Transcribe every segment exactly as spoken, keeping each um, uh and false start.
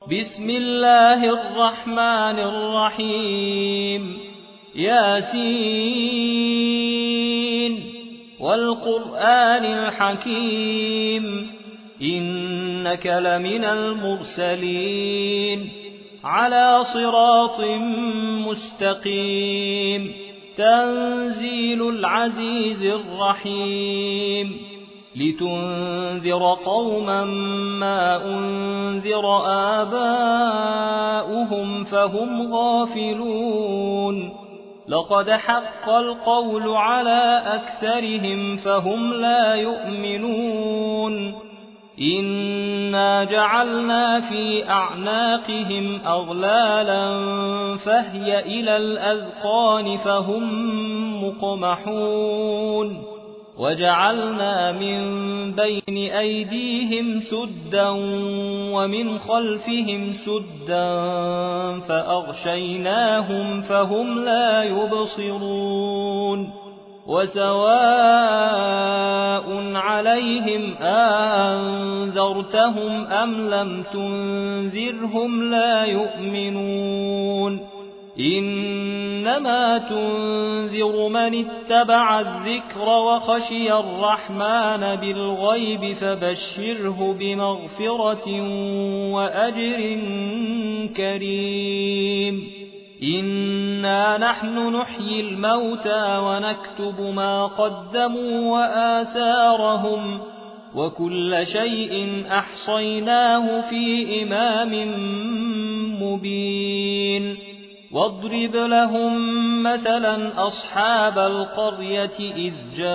بسم الله الرحمن الرحيم ياسين والقرآن الحكيم إنك لمن المرسلين على صراط مستقيم تنزيل العزيز الرحيم لتنذر قوما ما أنذر آباؤهم فهم غافلون لقد حق القول على أكثرهم فهم لا يؤمنون إنا جعلنا في أعناقهم أغلالا فهي إلى الأذقان فهم مقمحون وجعلنا من بين أيديهم سدا ومن خلفهم سدا فأغشيناهم فهم لا يبصرون وسواء عليهم أنذرتهم أم لم تنذرهم لا يؤمنون إنما تنذر من اتبع الذكر وخشي الرحمن بالغيب فبشره بمغفرة وأجر كريم إنا نحن نحيي الموتى ونكتب ما قدموا وآثارهم وكل شيء أحصيناه في إمام مبين واضرب لهم مثلا أصحاب القرية إذ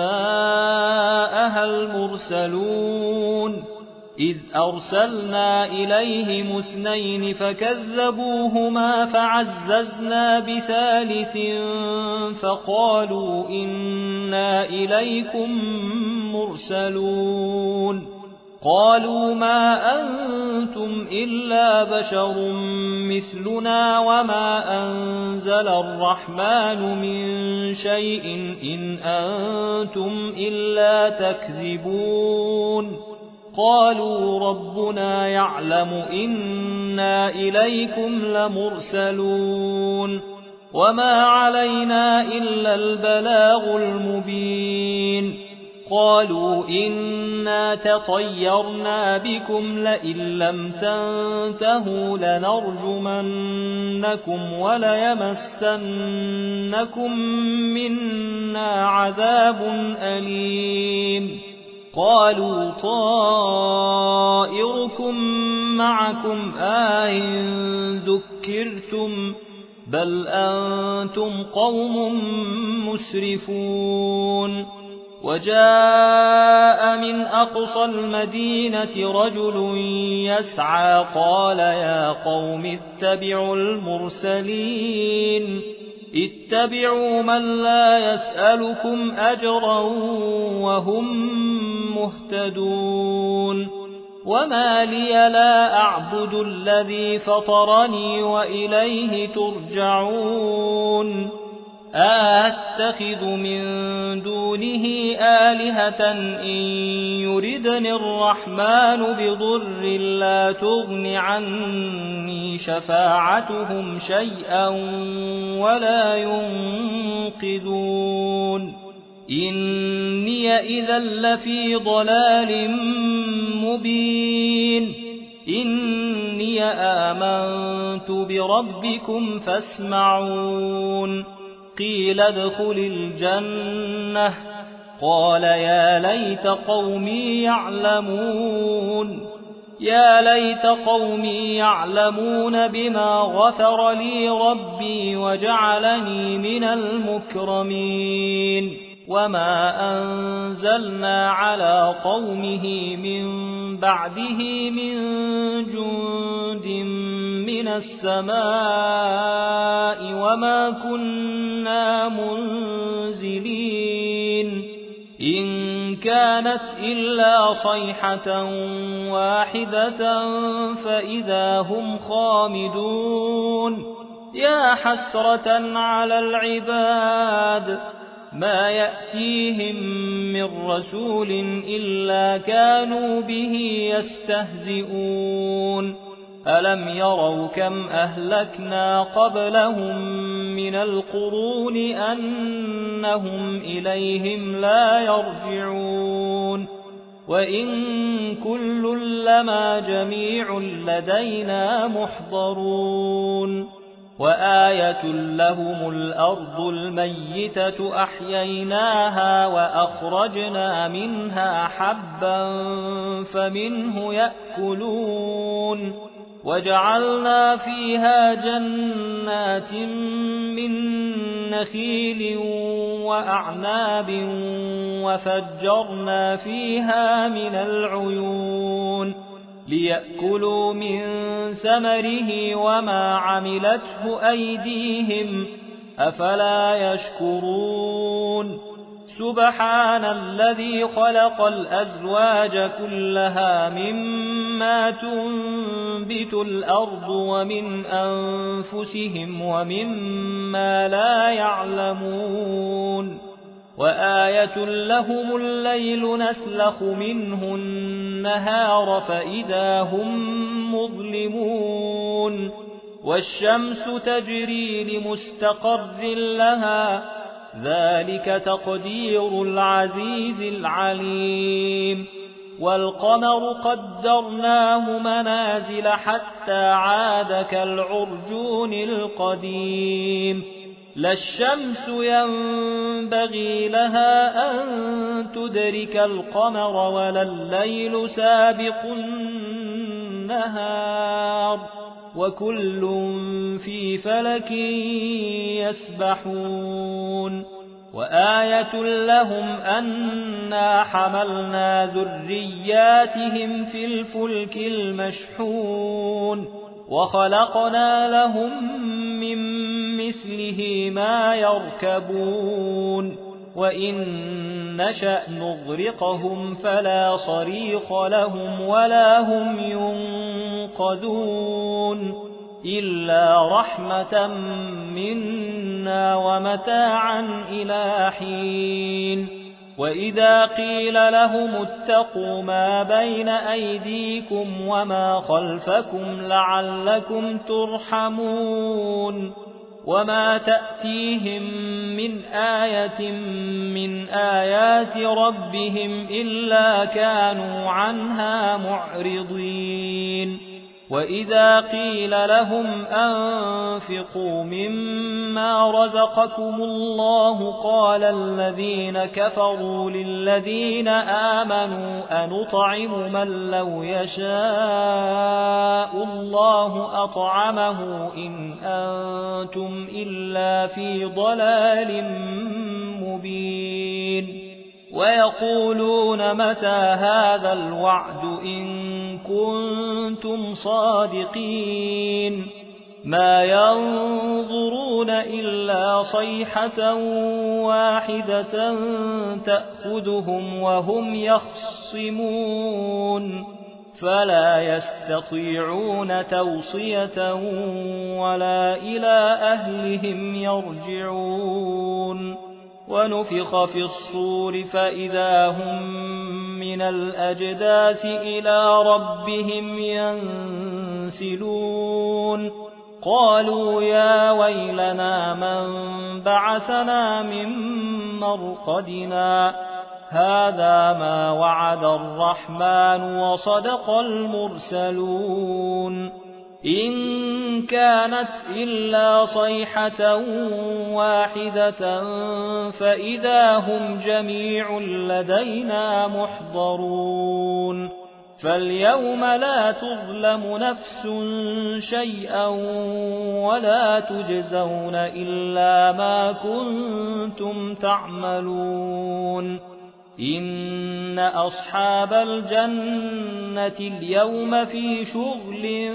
جاءها المرسلون إذ أرسلنا إليهم اثنين فكذبوهما فعززنا بثالث فقالوا إنا إليكم مرسلون قالوا ما أنتم إلا بشر مثلنا وما أنزل الرحمن من شيء إن أنتم إلا تكذبون قالوا ربنا يعلم إنا إليكم لمرسلون وما علينا إلا البلاغ المبين قالوا إنا تطيرنا بكم لئن لم تنتهوا لنرجمنكم وليمسنكم منا عذاب أليم قالوا طائركم معكم أئن ذكرتم بل أنتم قوم مسرفون وجاء من أقصى المدينة رجل يسعى قال يا قوم اتبعوا المرسلين اتبعوا من لا يسألكم أجرا وهم مهتدون وما لي لا أعبد الذي فطرني وإليه ترجعون أأتخذ من دونه آلهة إن يردني الرحمن بضر لا تغن عني شفاعتهم شيئا ولا ينقذون إني إذا لفي ضلال مبين إني آمنت بربكم فاسمعون قيل ادخل الجنة قال يا ليت قومي يعلمون يا ليت قومي يعلمون بما غفر لي ربي وجعلني من المكرمين وما أنزلنا على قومه من بعده من جند من السماء وما كنا منزلين إن كانت إلا صيحة واحدة فإذا هم خامدون يا حسرة على العباد ما يأتيهم من رسول إلا كانوا به يستهزئون ألم يروا كم أهلكنا قبلهم من القرون أنهم إليهم لا يرجعون وإن كل لما جميع لدينا محضرون وآية لهم الأرض الميتة أحييناها وأخرجنا منها حبا فمنه يأكلون وجعلنا فيها جنات من نخيل وأعناب وفجرنا فيها من العيون ليأكلوا من ثمره وما عملته أيديهم أفلا يشكرون سبحان الذي خلق الأزواج كلها مما تنبت الأرض ومن أنفسهم ومما لا يعلمون وآية لهم الليل نسلخ منه النهار فإذا هم مظلمون والشمس تجري لمستقر لها ذلك تقدير العزيز العليم والقمر قدرناه منازل حتى عاد كالعرجون القديم لا الشمس ينبغي لها أن تدرك القمر ولا الليل سابق النهار وكل في فلك يسبحون وآية لهم أنا حملنا ذرياتهم في الفلك المشحون وخلقنا لهم من مثله ما يركبون وإن نشأ نغرقهم فلا صريخ لهم ولا هم ينقذون إلا رحمة منا ومتاعا إلى حين وإذا قيل لهم اتقوا ما بين أيديكم وما خلفكم لعلكم ترحمون وما تأتيهم من آية من آيات ربهم إلا كانوا عنها معرضين وإذا قيل لهم أنفقوا مما رزقكم الله قال الذين كفروا للذين آمنوا أنطعم من لو يشاء الله أطعمه إن أنتم إلا في ضلال مبين ويقولون متى هذا الوعد إن كنتم صادقين ما ينظرون إلا صيحة واحدة تأخذهم وهم يخصمون فلا يستطيعون توصية ولا إلى أهلهم يرجعون ونفخ في الصور فإذا هم من الأجداث إلى ربهم ينسلون قالوا يا ويلنا من بعثنا من مرقدنا هذا ما وعد الرحمن وصدق المرسلون إن كانت إلا صيحة واحدة فإذا هم جميع لدينا محضرون فاليوم لا تظلم نفس شيئا ولا تجزون إلا ما كنتم تعملون إن أصحاب الجنة اليوم في شغل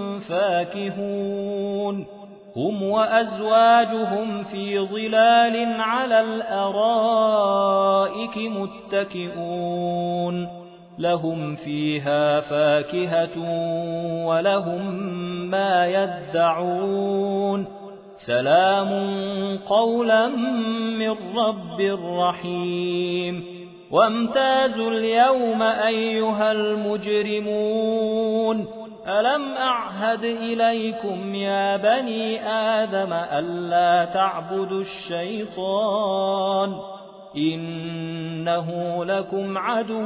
فاكهون هم وأزواجهم في ظلال على الأرائك متكئون لهم فيها فاكهة ولهم ما يدعون سلام قولا من رب رحيم وامتازوا اليوم أيها المجرمون ألم أعهد إليكم يا بني آدم ألا تعبدوا الشيطان إنه لكم عدو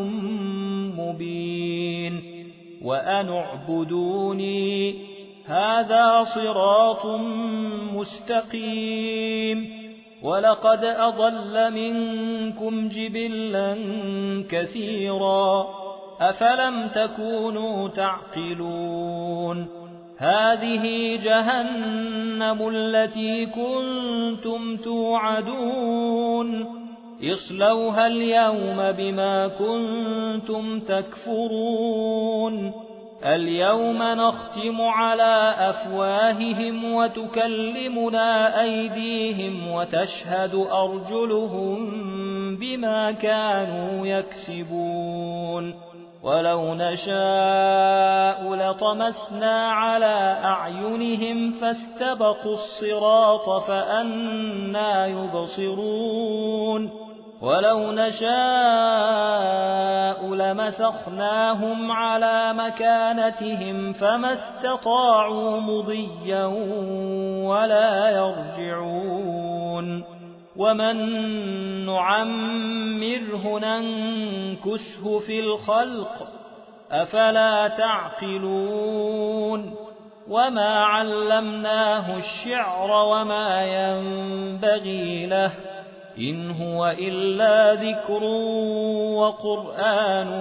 مبين وأن اعبدوني هذا صراط مستقيم ولقد أضل منكم جبلا كثيرا أفلم تكونوا تعقلون هذه جهنم التي كنتم توعدون اصلوها اليوم بما كنتم تكفرون اليوم نختم على أفواههم وتكلمنا أيديهم وتشهد أرجلهم بما كانوا يكسبون ولو نشاء لطمسنا على أعينهم فاستبقوا الصراط فأنى يبصرون ولو نشاء لمسخناهم على مكانتهم فما استطاعوا مضيا ولا يرجعون ومن نعمره ننكسه في الخلق أفلا تعقلون وما علمناه الشعر وما ينبغي له إن هو إلا ذكر وقرآن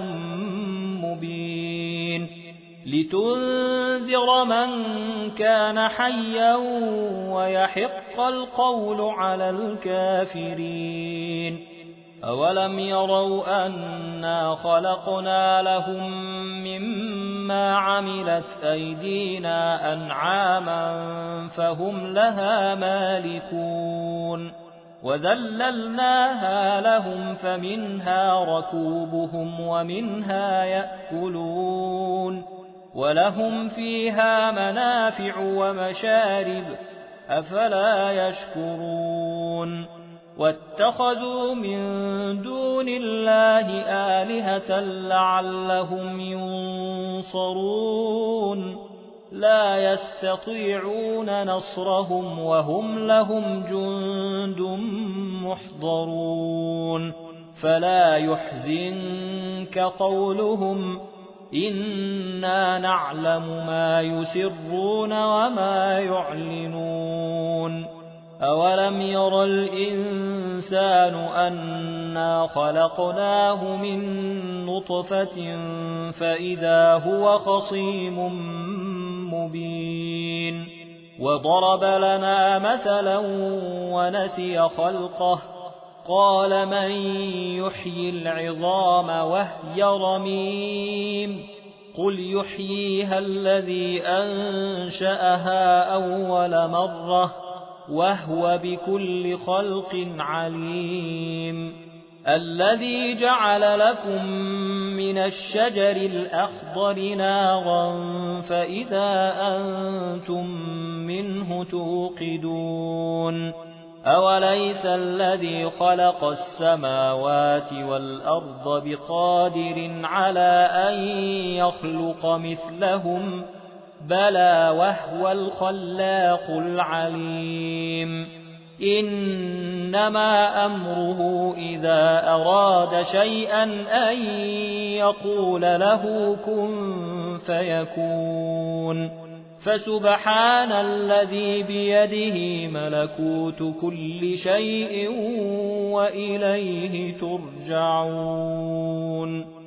مبين لتنذر من كان حيا ويحق القول على الكافرين أولم يروا أنا خلقنا لهم مما عملت أيدينا أنعاما فهم لها مالكون وذللناها لهم فمنها ركوبهم ومنها يأكلون ولهم فيها منافع ومشارب أفلا يشكرون واتخذوا من دون الله آلهة لعلهم ينصرون لا يستطيعون نصرهم وهم لهم جند محضرون فلا يحزنك قولهم إنا نعلم ما يسرون وما يعلنون أولم ير الإنسان أنا خلقناه من نطفة فإذا هو خصيم مبين وضرب لنا مثلا ونسي خلقه قال من يحيي العظام وهي رميم قل يحييها الذي أنشأها أول مرة وهو بكل خلق عليم الذي جعل لكم من الشجر الأخضر نارا فإذا أنتم منه توقدون أوليس الذي خلق السماوات والأرض بقادر على أن يخلق مثلهم بلى وهو الخلاق العليم إنما أمره إذا أراد شيئا أن يقول له كن فيكون فسبحان الذي بيده ملكوت كل شيء وإليه ترجعون